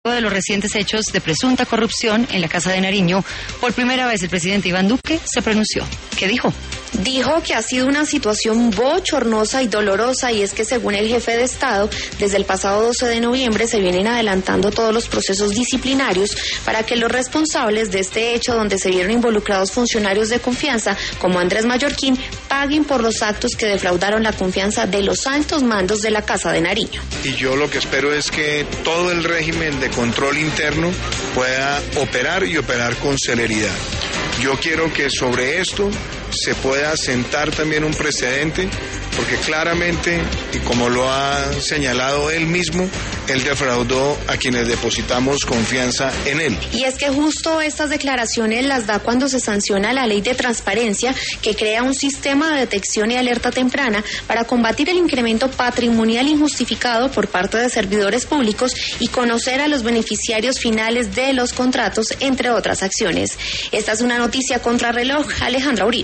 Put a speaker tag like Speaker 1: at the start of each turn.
Speaker 1: de los recientes hechos de presunta corrupción en la Casa de Nariño, por primera vez el presidente Iván Duque se pronunció. ¿Qué dijo?
Speaker 2: Dijo que ha sido una situación bochornosa y dolorosa, y es que según el jefe de Estado, desde el pasado 12 de noviembre se vienen adelantando todos los procesos disciplinarios para que los responsables de este hecho, donde se vieron involucrados funcionarios de confianza como Andrés Mallorquín, paguen por los actos que defraudaron la confianza de los altos mandos de la Casa de Nariño.
Speaker 3: Y yo lo que espero es que todo el régimen de control interno pueda operar y operar con celeridad. Yo quiero que sobre esto se pueda sentar también un precedente, porque claramente, y como lo ha señalado él mismo, él defraudó a quienes depositamos confianza en él.
Speaker 2: Y es que justo estas declaraciones las da cuando se sanciona la ley de transparencia, que crea un sistema de detección y alerta temprana para combatir el incremento patrimonial injustificado por parte de servidores públicos y conocer a los beneficiarios finales de los contratos, entre otras acciones. Esta es una noticia contrarreloj. Alejandra Uribe.